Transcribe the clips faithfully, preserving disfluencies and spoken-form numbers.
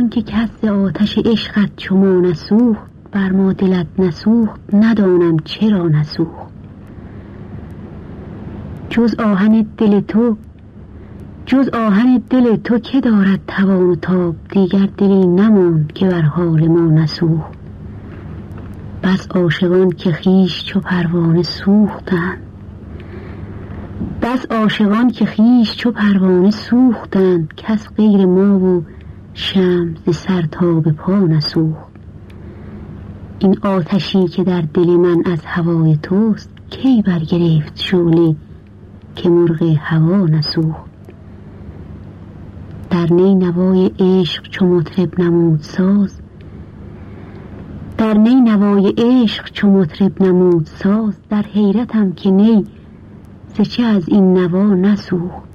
چون که کس ز آتش عشقت چو ما نسوخت، بر ما دلت نسوخت ندانم چرا نسوخت. جز آهن دل تو جز آهن دل تو که دارد توان و تاب، دیگر دلی نماند که بر حال ما نسوخت. بس عاشقان که خویش چو پروانه سوختند بس عاشقان که خویش چو پروانه سوختند، کس غیر ما و شمع ز سر تا به پا نسوخت. این آتشی که در دل من از هوای توست، کی برگرفت شعله که مرغ هوا نسوخت. در نی نوای عشق چو مطرب نمود ساز در نی نوای عشق چو مطرب نمود ساز، در حیرتم که نی ز چه از این نوا نسوخت.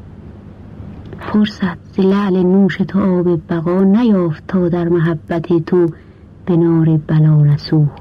فرصت ز لعل نوش تو آب بقا نیافت، تا در محبت تو به نار بلا نسوخت.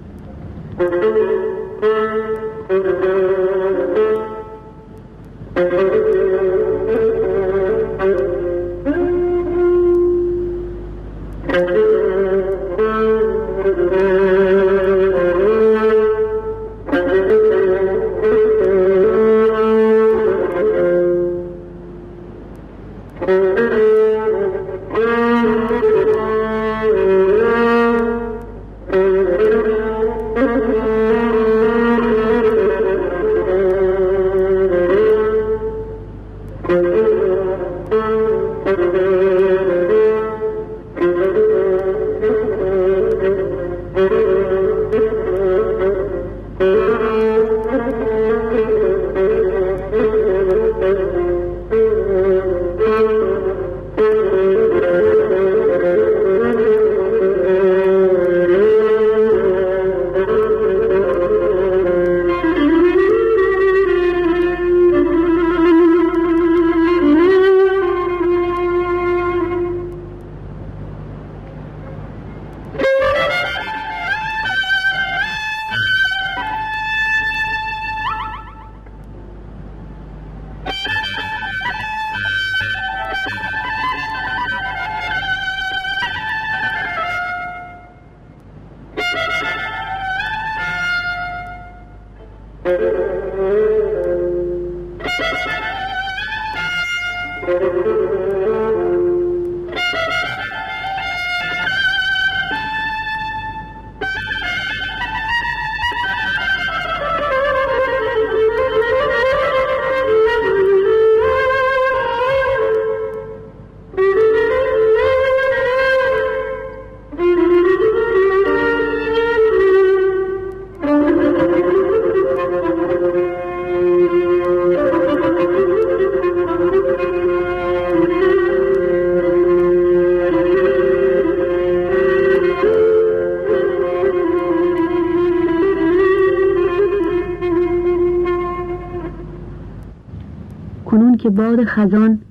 کنون که باد خزان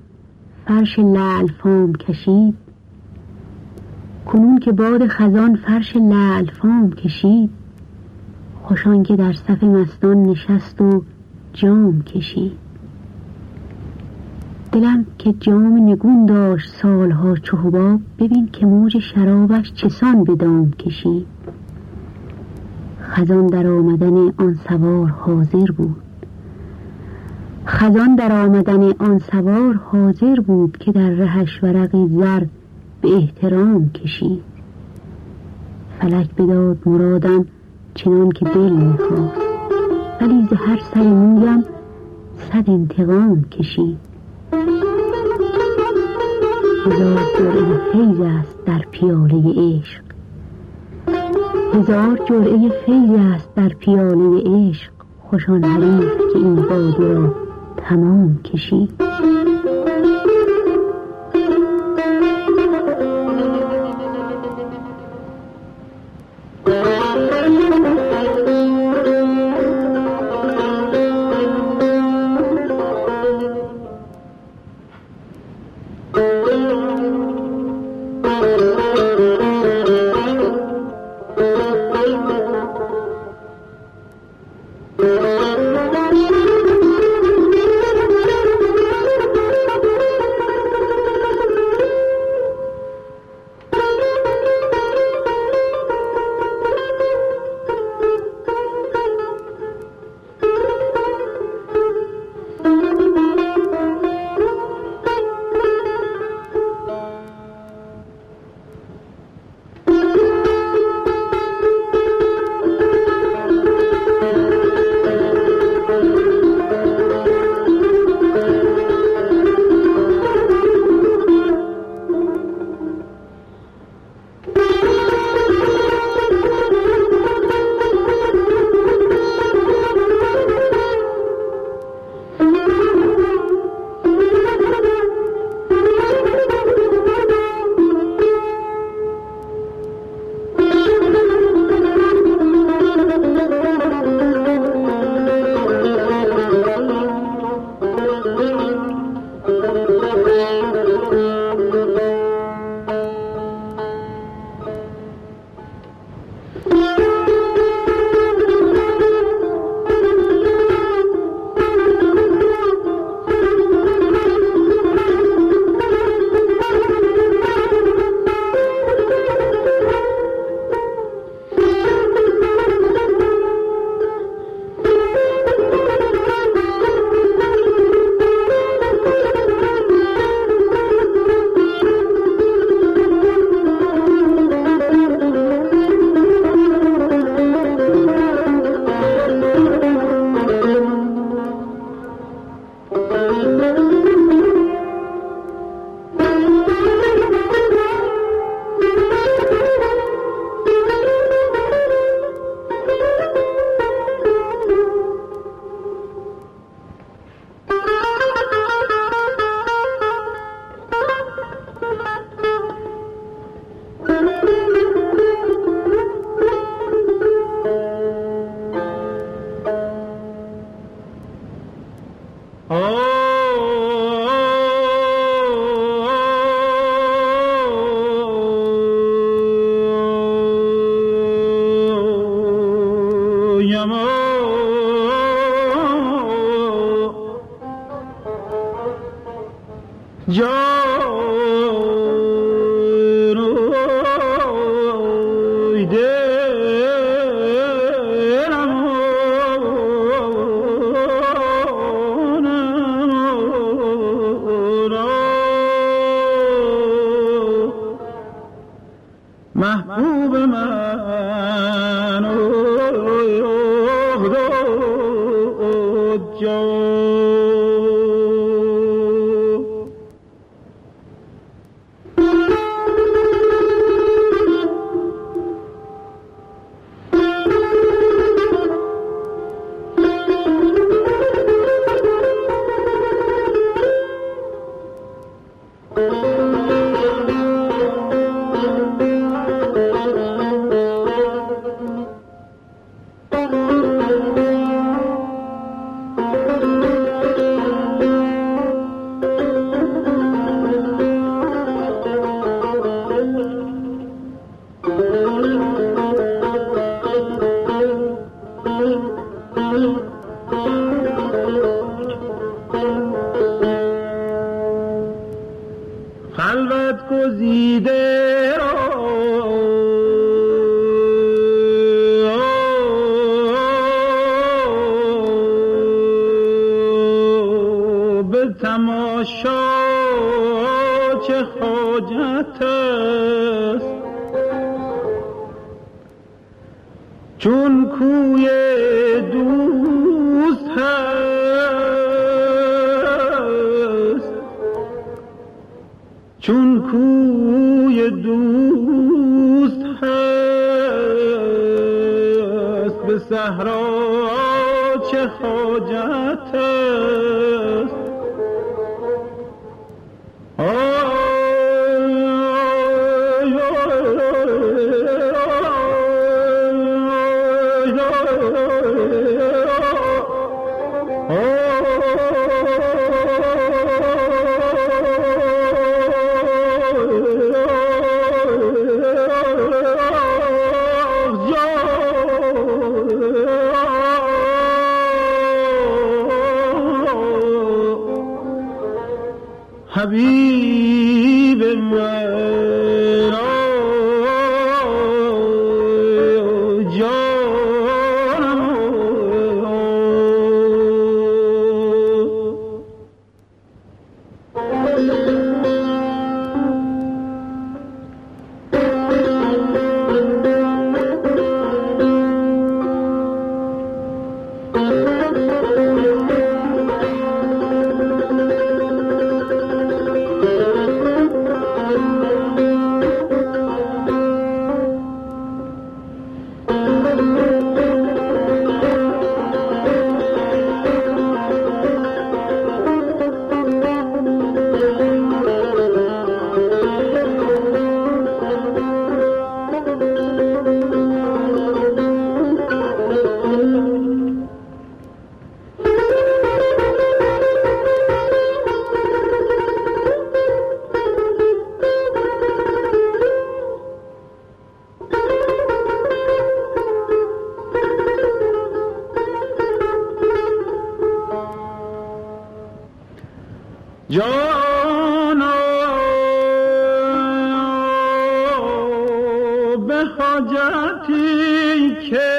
فرش لعل فام کشید کنون که باد خزان فرش لعل فام کشید، خوشان که در صف مستان نشست و جام کشید. دلم که جام نگون داشت سالها چو حباب، ببین که موج شرابش چسان به دام کشید. خزان در آمدن آن سوار حاضر بود خزان در آمدن آن سوار حاضر بود، که در رهش ورقی زر به احترام کشید. فلک بداد مرادم چنان که دل می‌خواست، ولی ز هر سر مویم صد انتقام کشید. هزار جرعه فیض است در پیاله عشق هزار جرعه فیض است در پیاله عشق، خوشان حریف که این باده را تمام کشید. محبوب من و جان خلوت گزیده را به تماشا چه حاجت است چون کوی دوست هست چون کوی دوست هست به صحرا چه حاجت است حبیب من جانا به حاجتی که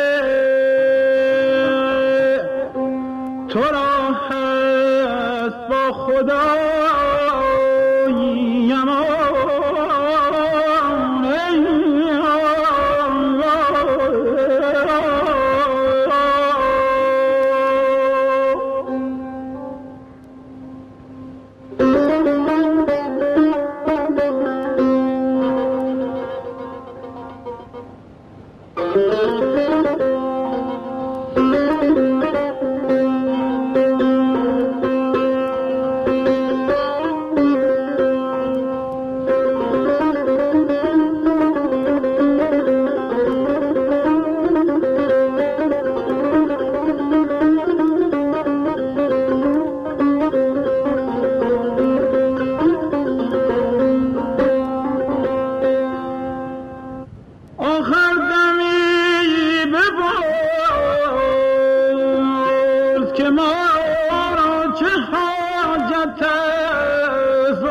تو را هست با خدایی امان حاجت است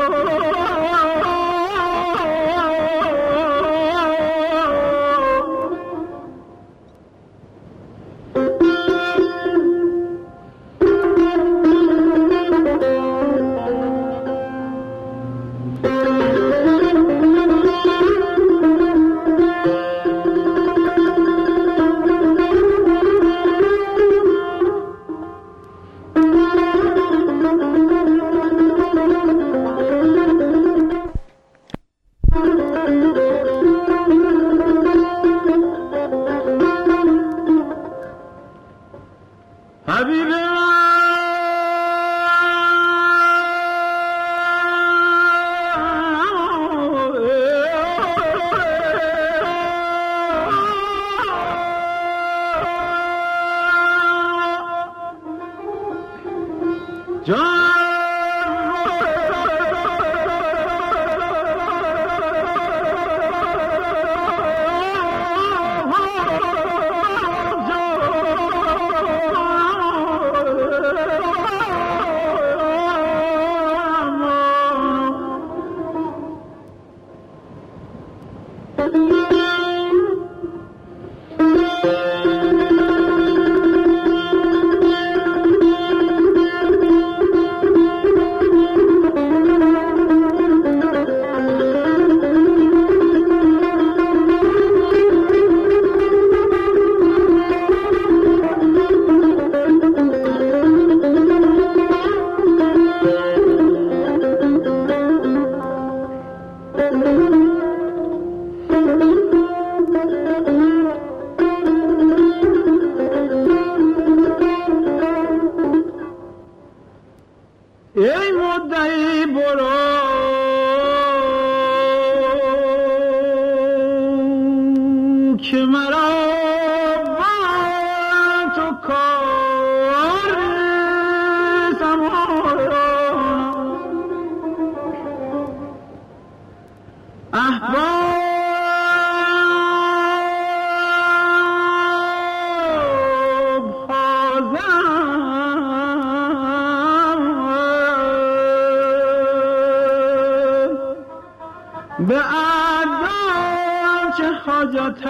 ای مدعی برو که مرا با تو کار زمان احباب به اعدام چه حاجت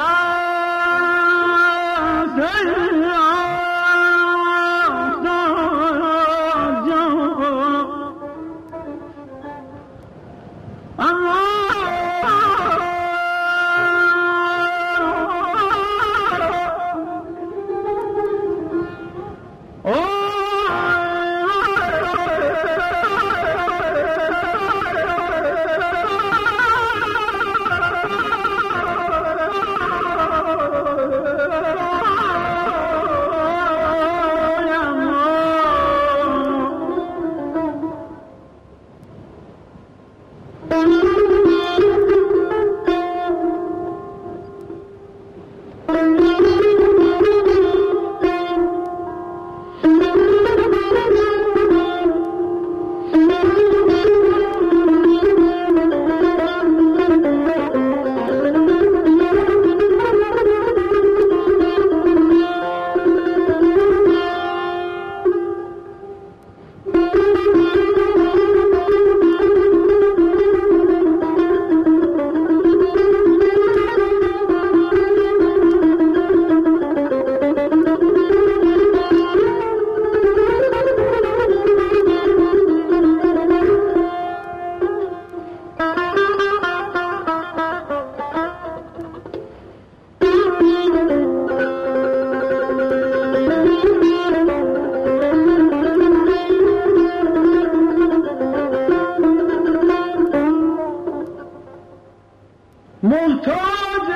محتاج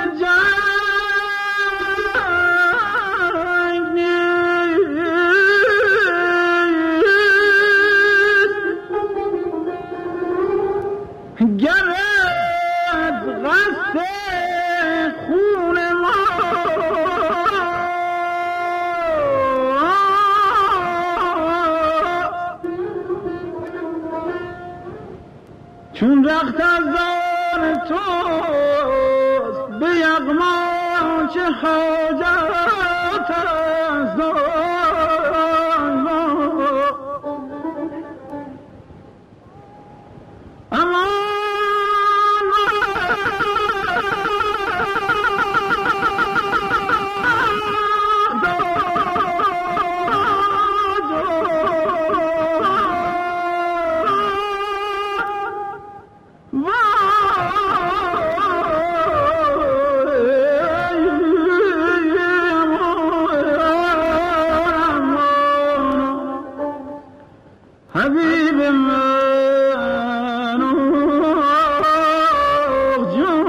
جنگ نیست گرد قصد خون ما چون رخت از آن توست به یغما چه حاجت است حبیب من آخ جان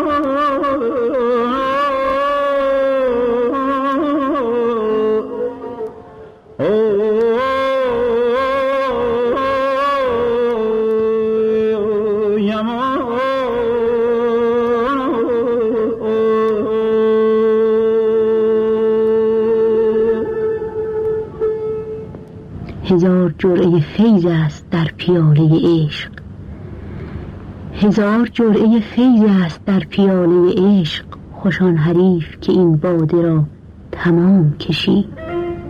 هزار جرعه فیض است در پیاله عشق، هزار جرعه فیض است در پیاله عشق. خوش آن حریف که این باده را تمام کشید.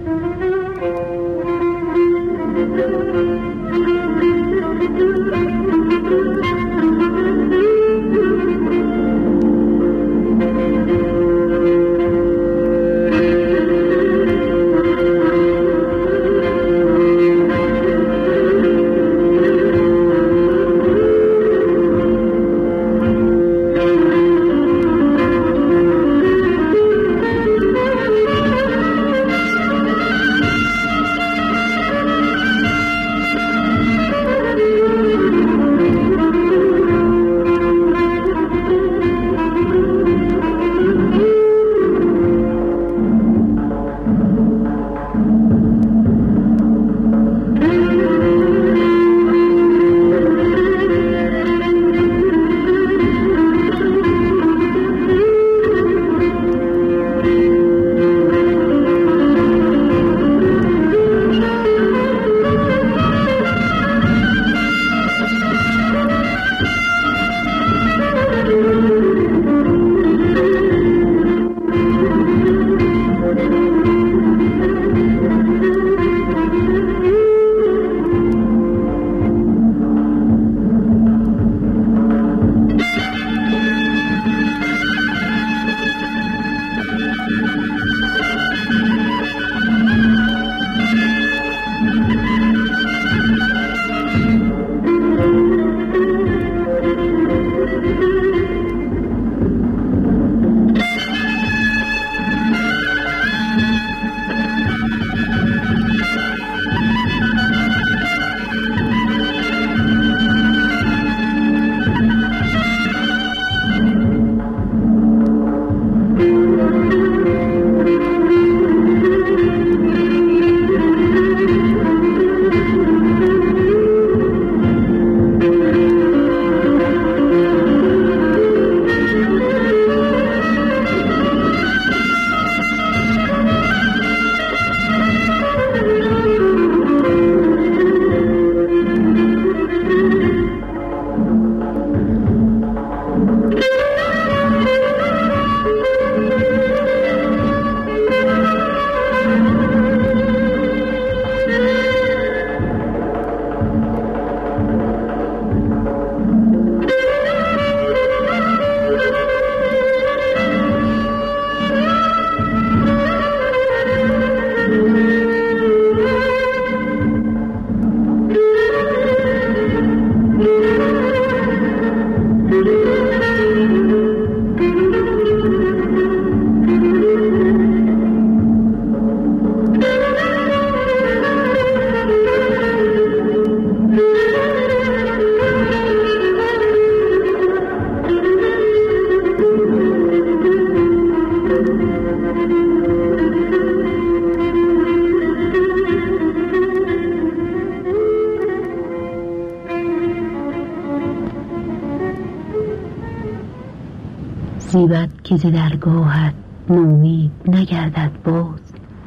زیبد که ز درگاهت نومید نگردد باز،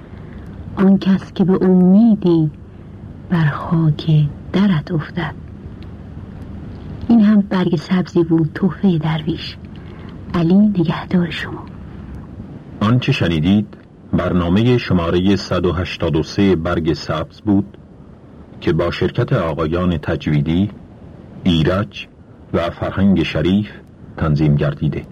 آن کس که به امیدی بر خاک درت افتد. این هم برگ سبزی بود تحفه درویش. علی نگهدار شما. آنچه شنیدید برنامه شماره صد و هشتاد و سه برگ سبز بود که با شرکت آقایان تجویدی، ایرج و فرهنگ شریف تنظیم گردیده.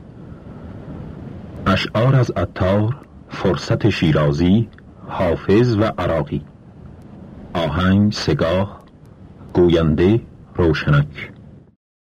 اشعار از عطار، فرصت شیرازی، حافظ و عراقی. آهنگ سگاه، گوینده روشنک.